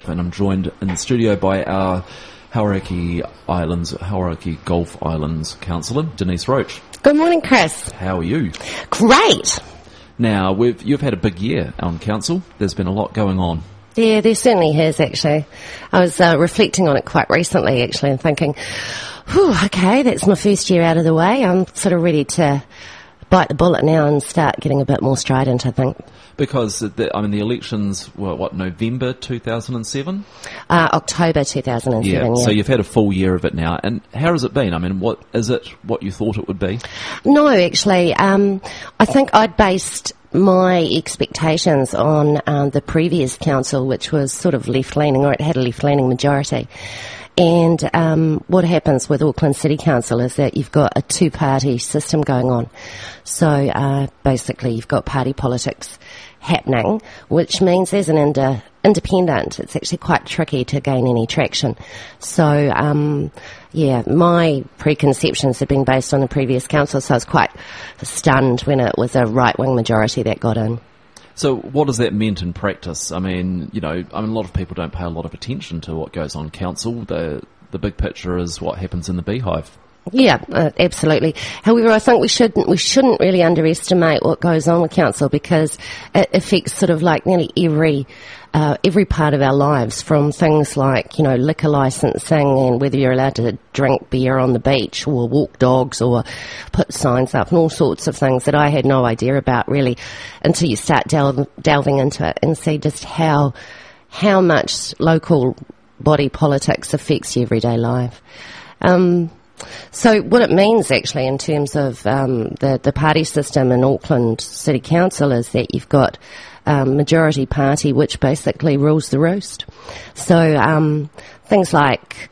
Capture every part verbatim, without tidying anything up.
Golf, and I'm joined in the studio by our Hauraki Islands, Hauraki Golf Islands councillor, Denise Roach. Good morning, Chris. How are you? Great. Now, we've, you've had a big year on council. There's been a lot going on. Yeah, there certainly has, actually. I was uh, reflecting on it quite recently, actually, and thinking, whew, okay, that's my first year out of the way. I'm sort of ready to bite the bullet now and start getting a bit more strident, I think. Because, the, I mean, the elections were, what, November two thousand seven? Uh, October two thousand seven, yeah, yeah. yeah. So you've had a full year of it now. And how has it been? I mean, what is it what you thought it would be? No, actually. Um, I think I'd based my expectations on um, the previous council, which was sort of left-leaning, or it had a left-leaning majority. And um, what happens with Auckland City Council is that you've got a two-party system going on. So uh, basically you've got party politics happening, which means as an ind- independent, it's actually quite tricky to gain any traction. So, um, yeah, my preconceptions had been based on the previous council, so I was quite stunned when it was a right-wing majority that got in. So what has that meant in practice? I mean, you know, I mean, a lot of people don't pay a lot of attention to what goes on council. The the big picture is what happens in the beehive. Yeah, uh, absolutely. However, I think we shouldn't we shouldn't really underestimate what goes on with council, because it affects sort of like nearly every uh, every part of our lives, from things like, you know, liquor licensing and whether you're allowed to drink beer on the beach or walk dogs or put signs up and all sorts of things that I had no idea about really until you start delv- delving into it and see just how how much local body politics affects your everyday life. Um, So what it means actually in terms of um, the, the party system in Auckland City Council is that you've got um, majority party which basically rules the roost. So um, things like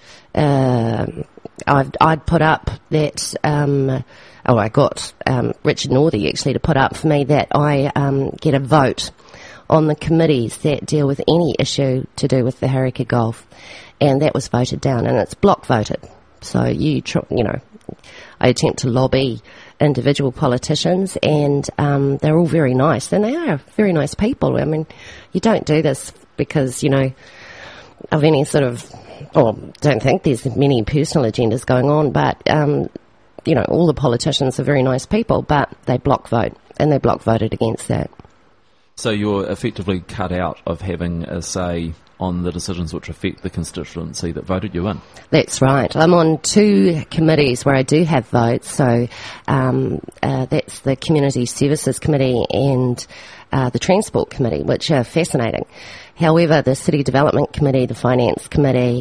uh, I'd, I'd put up that, um, oh I got um, Richard Northey actually to put up for me that I um, get a vote on the committees that deal with any issue to do with the Hauraki Golf, and that was voted down, and it's block voted. So you, tr- you know, I attempt to lobby individual politicians, and um, they're all very nice, and they are very nice people. I mean, you don't do this because, you know, of any sort of, or don't think there's many personal agendas going on, but, um, you know, all the politicians are very nice people, but they block vote, and they block voted against that. So you're effectively cut out of having a say on the decisions which affect the constituency that voted you in. That's right. I'm on two committees where I do have votes. So um, uh, that's the Community Services Committee and uh, the Transport Committee, which are fascinating. However, the City Development Committee, the Finance Committee,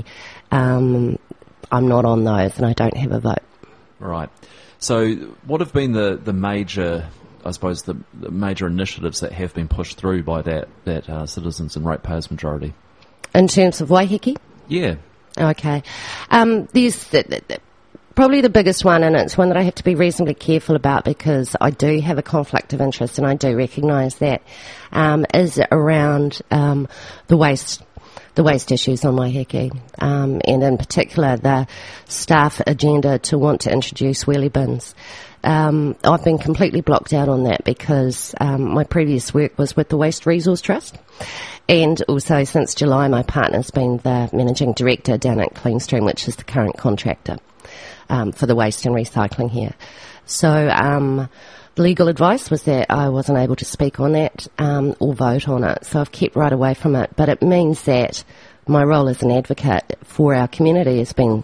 um, I'm not on those, and I don't have a vote. Right. So what have been the, the major, I suppose, the, the major initiatives that have been pushed through by that, that uh, citizens and ratepayers majority? In terms of Waiheke? Yeah. Okay. Um, there's the, the, the, probably the biggest one, and it's one that I have to be reasonably careful about because I do have a conflict of interest, and I do recognise that, um, is around um, the waste the waste issues on Waiheke, um, and in particular the staff agenda to want to introduce wheelie bins. Um, I've been completely blocked out on that because um, my previous work was with the Waste Resource Trust, and also since July my partner's been the managing director down at Cleanstream, which is the current contractor um, for the waste and recycling here. So um, legal advice was that I wasn't able to speak on that um, or vote on it, so I've kept right away from it. But it means that my role as an advocate for our community has been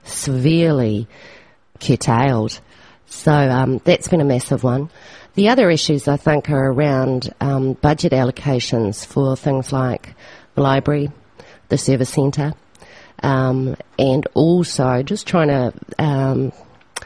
severely curtailed. So um, that's been a massive one. The other issues, I think, are around um, budget allocations for things like the library, the service centre, um, and also just trying to, um,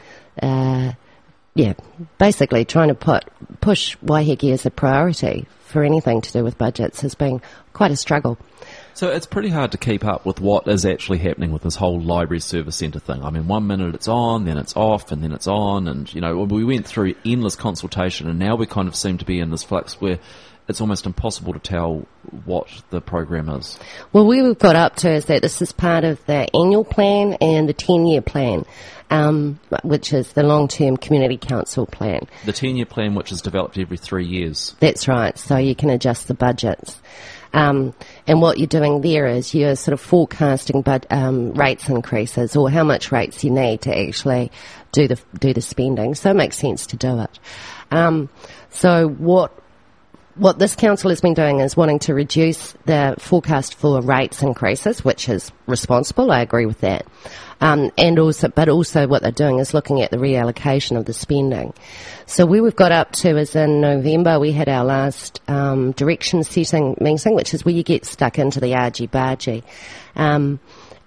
uh, yeah, basically trying to put push Waiheke as a priority for anything to do with budgets has been quite a struggle. So it's pretty hard to keep up with what is actually happening with this whole library service centre thing. I mean, one minute it's on, then it's off, and then it's on, and, you know, we went through endless consultation, and now we kind of seem to be in this flux where it's almost impossible to tell what the program is. Well, where we've got up to is that this is part of the annual plan and the ten-year plan, um, which is the long-term community council plan. The ten-year plan, which is developed every three years. That's right, so you can adjust the budgets. Um, and what you're doing there is you're sort of forecasting but um, rates increases or how much rates you need to actually do the do the spending. So it makes sense to do it. Um, so what what this council has been doing is wanting to reduce the forecast for rates increases, which is responsible. I agree with that. Um, and also, but also what they're doing is looking at the reallocation of the spending. So where we've got up to is in November we had our last um, direction setting meeting, which is where you get stuck into the argy-bargy. Um,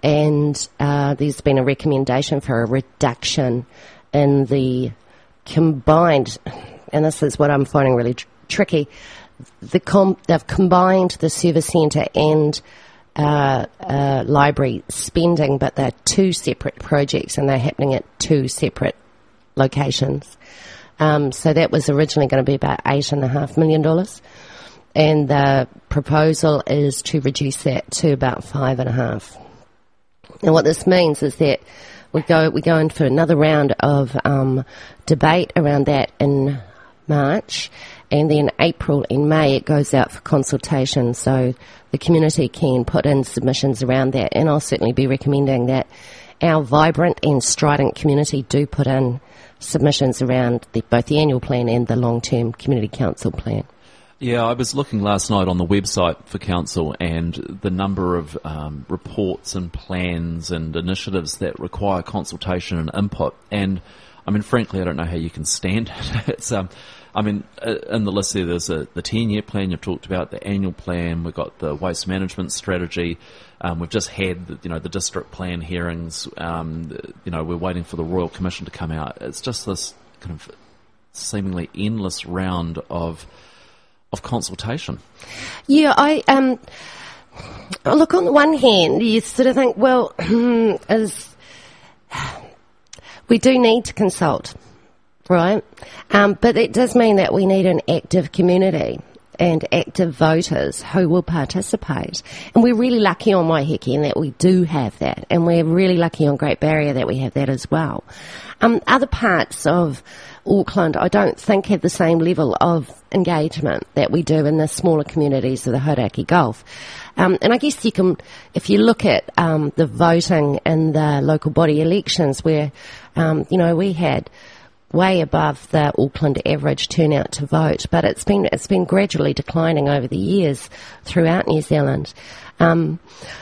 and uh, there's been a recommendation for a reduction in the combined, and this is what I'm finding really tr- tricky, the com- they've combined the service centre and Uh, uh, library spending, but they're two separate projects and they're happening at two separate locations. Um, so that was originally going to be about eight and a half million dollars, and the proposal is to reduce that to about five and a half. And what this means is that we go we go in for another round of um, debate around that in March. And then April and May it goes out for consultation, so the community can put in submissions around that. And I'll certainly be recommending that our vibrant and strident community do put in submissions around the, both the annual plan and the long-term community council plan. Yeah, I was looking last night on the website for council and the number of um, reports and plans and initiatives that require consultation and input. And, I mean, frankly, I don't know how you can stand it. It's um. I mean, in the list there, there's a, the ten-year plan you've talked about, the annual plan, we've got the waste management strategy, um, we've just had, the, you know, the district plan hearings, um, you know, we're waiting for the Royal Commission to come out. It's just this kind of seemingly endless round of of consultation. Yeah, I, um, look, on the one hand, you sort of think, well, as we do need to consult. Right, um, but it does mean that we need an active community and active voters who will participate. And we're really lucky on Waiheke in that we do have that, and we're really lucky on Great Barrier that we have that as well. Um, other parts of Auckland, I don't think have the same level of engagement that we do in the smaller communities of the Hauraki Gulf. Um, and I guess you can, if you look at um, the voting in the local body elections where, um, you know, we had way above the Auckland average turnout to vote, but it's been it's been gradually declining over the years throughout New Zealand. Um,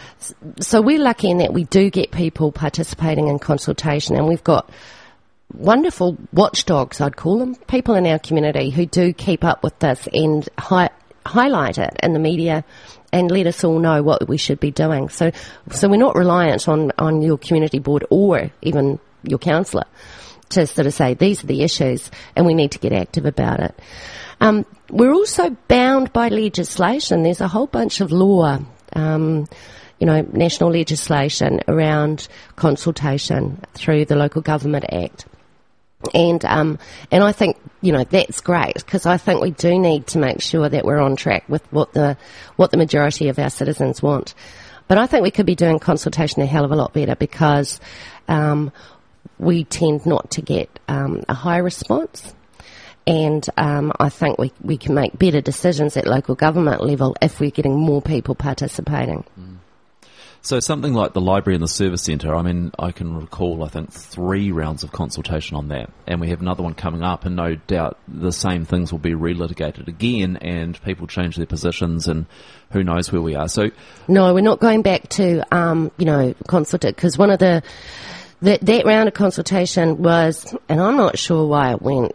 so we're lucky in that we do get people participating in consultation, and we've got wonderful watchdogs, I'd call them, people in our community who do keep up with this and hi- highlight it in the media and let us all know what we should be doing. So, so we're not reliant on, on your community board or even your councillor to sort of say, these are the issues and we need to get active about it. Um, we're also bound by legislation. There's a whole bunch of law, um, you know, national legislation around consultation through the Local Government Act. And um, and I think, you know, that's great, because I think we do need to make sure that we're on track with what the what the majority of our citizens want. But I think we could be doing consultation a hell of a lot better, because um, we tend not to get um, a high response. And um, I think we, we can make better decisions at local government level if we're getting more people participating. Mm. So something like the library and the service centre, I mean, I can recall, I think, three rounds of consultation on that. And we have another one coming up, and no doubt the same things will be relitigated again, and people change their positions, and who knows where we are. So no, we're not going back to, um, you know, consult, because one of the... That, that round of consultation was, and I'm not sure why it went,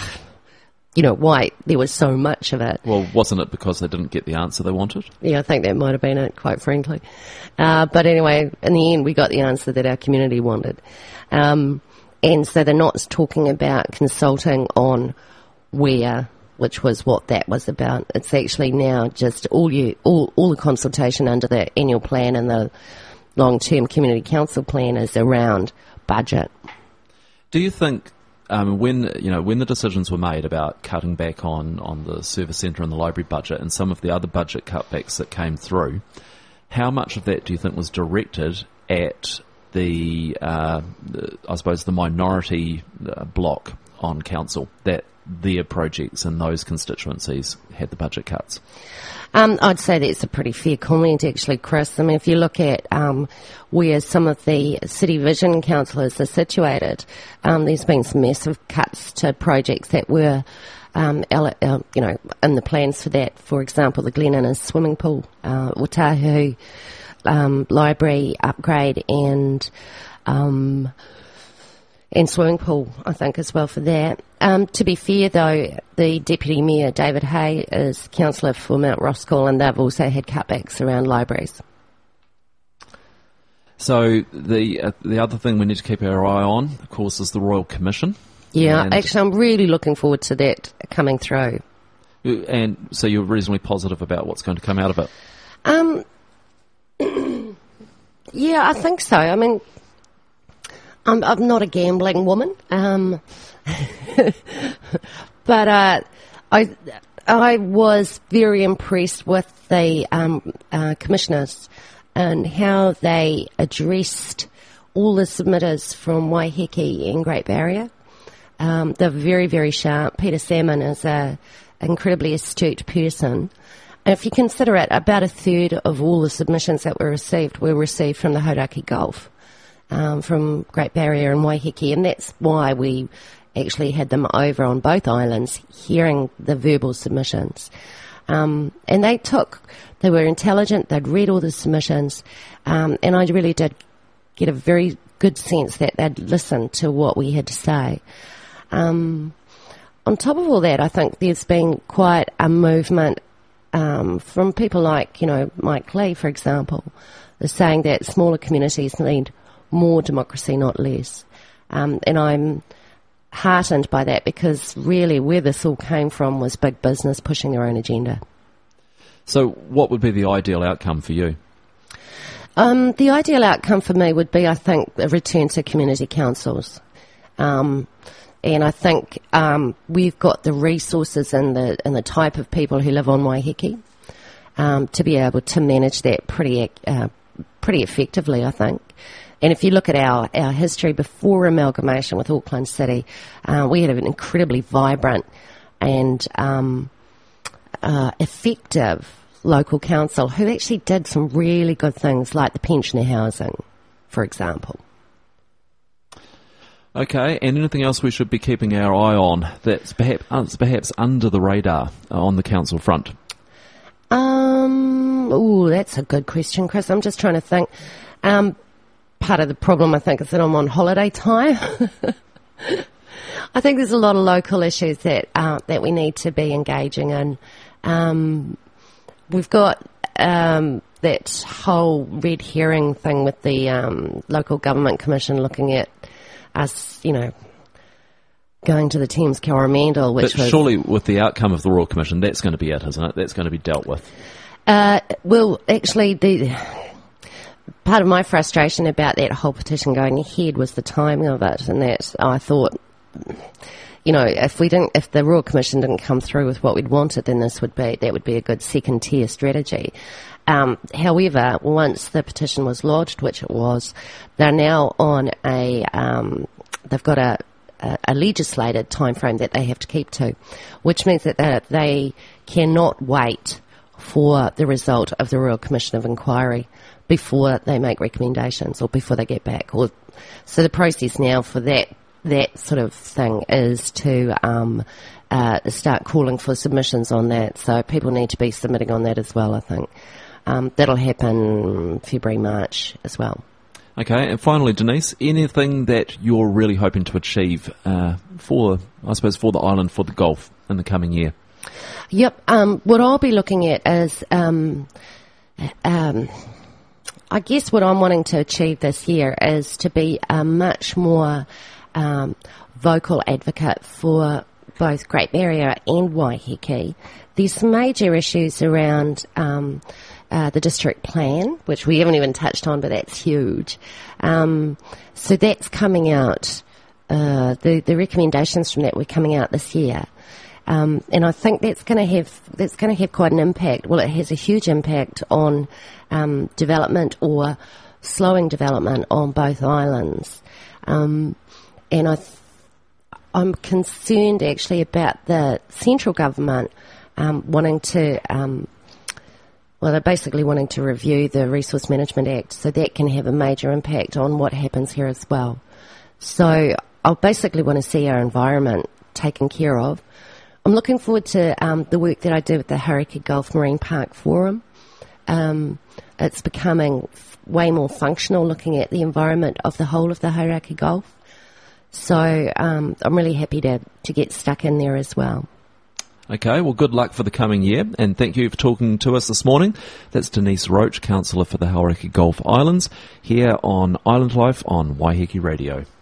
you know, why there was so much of it. Well, wasn't it because they didn't get the answer they wanted? Yeah, I think that might have been it, quite frankly. Uh, but anyway, in the end, we got the answer that our community wanted. Um, and so they're not talking about consulting on where, which was what that was about. It's actually now just all you, all, all the consultation under the annual plan and the long-term community council plan is around budget. Do you think um, when you know when the decisions were made about cutting back on, on the service centre and the library budget and some of the other budget cutbacks that came through, how much of that do you think was directed at the, uh, the I suppose, the minority uh, block on council that their projects in those constituencies had the budget cuts? Um, I'd say that's a pretty fair comment, actually, Chris. I mean, if you look at um, where some of the city vision councillors are situated, um, there's been some massive cuts to projects that were, um, ele- uh, you know, in the plans for that. For example, the Glen Innes swimming pool, uh, Otahu um, library upgrade, and um, and swimming pool, I think, as well for that. Um, to be fair, though, the Deputy Mayor, David Hay, is councillor for Mount Roskill, and they've also had cutbacks around libraries. So the uh, the other thing we need to keep our eye on, of course, is the Royal Commission. Yeah, and actually, I'm really looking forward to that coming through. And so you're reasonably positive about what's going to come out of it? Um, yeah, I think so. I mean, I'm, I'm not a gambling woman, um, but uh, I I was very impressed with the um, uh, commissioners and how they addressed all the submitters from Waiheke and Great Barrier. Um, they're very, very sharp. Peter Salmon is a incredibly astute person. And if you consider it, about a third of all the submissions that were received were received from the Hauraki Gulf. Um, from Great Barrier and Waiheke, and that's why we actually had them over on both islands hearing the verbal submissions. Um, and they took, they were intelligent, they'd read all the submissions, um, and I really did get a very good sense that they'd listened to what we had to say. Um, on top of all that, I think there's been quite a movement um, from people like, you know, Mike Lee, for example, is saying that smaller communities need more democracy, not less. Um, and I'm heartened by that, because really where this all came from was big business pushing their own agenda. So what would be the ideal outcome for you? Um, the ideal outcome for me would be, I think, a return to community councils. Um, and I think um, we've got the resources and the, and the type of people who live on Waiheke um, to be able to manage that pretty, uh, pretty effectively, I think. And if you look at our, our history before amalgamation with Auckland City, uh, we had an incredibly vibrant and um, uh, effective local council who actually did some really good things, like the pensioner housing, for example. Okay, and anything else we should be keeping our eye on that's perhaps, uh, perhaps under the radar on the council front? Um, ooh, that's a good question, Chris. I'm just trying to think. Um, part of the problem, I think, is that I'm on holiday time. I think there's a lot of local issues that uh, that we need to be engaging in. Um, we've got um, that whole red herring thing with the um, local government commission looking at us, you know, going to the Thames Coromandel, which but was... surely with the outcome of the Royal Commission, that's going to be it, isn't it? That's going to be dealt with. Uh, well, actually, the... part of my frustration about that whole petition going ahead was the timing of it, and that I thought, you know, if we didn't, if the Royal Commission didn't come through with what we'd wanted, then this would be that would be a good second tier strategy. Um, however, once the petition was lodged, which it was, they're now on a, um, they've got a, a, a legislated timeframe that they have to keep to, which means that they, they cannot wait for the result of the Royal Commission of Inquiry before they make recommendations or before they get back. Or, so the process now for that that sort of thing is to um, uh, start calling for submissions on that. So people need to be submitting on that as well, I think. Um, that'll happen February, March as well. Okay, and finally, Denise, anything that you're really hoping to achieve uh, for, I suppose, for the island, for the Gulf in the coming year? Yep. Um, what I'll be looking at is, um, um, I guess what I'm wanting to achieve this year is to be a much more um, vocal advocate for both Great Barrier and Waiheke. There's some major issues around um, uh, the district plan, which we haven't even touched on, but that's huge. Um, so that's coming out, uh, the, the recommendations from that were coming out this year. Um, and I think that's going to have that's going to have quite an impact. Well, it has a huge impact on um, development or slowing development on both islands. Um, and I, th- I'm concerned actually about the central government um, wanting to, um, well, they're basically wanting to review the Resource Management Act, so that can have a major impact on what happens here as well. So I basically want to see our environment taken care of. I'm looking forward to um, the work that I did with the Hauraki Gulf Marine Park Forum. Um, it's becoming f- way more functional, looking at the environment of the whole of the Hauraki Gulf. So um, I'm really happy to, to get stuck in there as well. Okay, well, good luck for the coming year, and thank you for talking to us this morning. That's Denise Roach, Councillor for the Hauraki Gulf Islands, here on Island Life on Waiheke Radio.